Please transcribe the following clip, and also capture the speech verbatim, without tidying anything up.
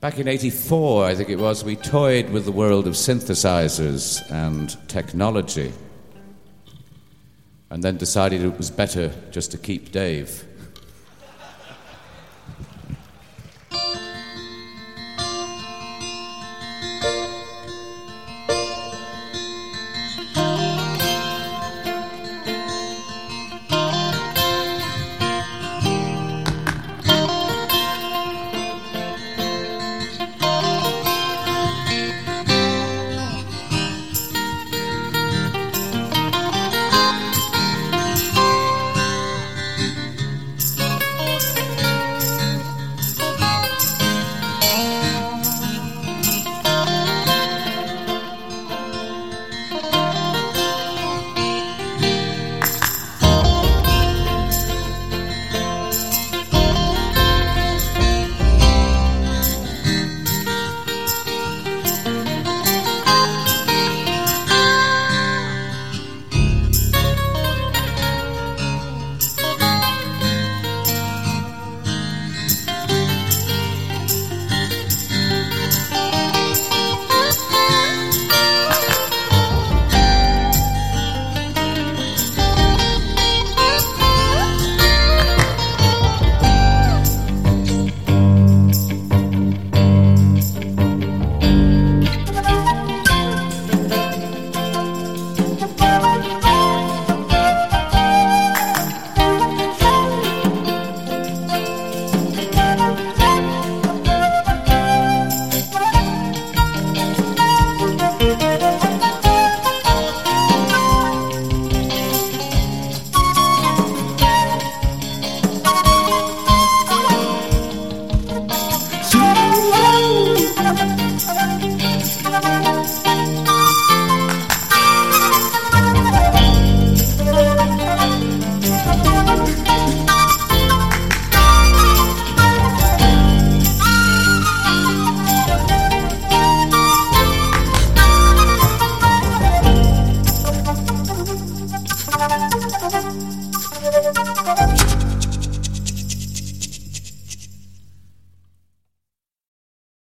Back in eighty-four, I think it was, we toyed with the world of synthesizers and technology, and then decided it was better just to keep Dave. Thank you.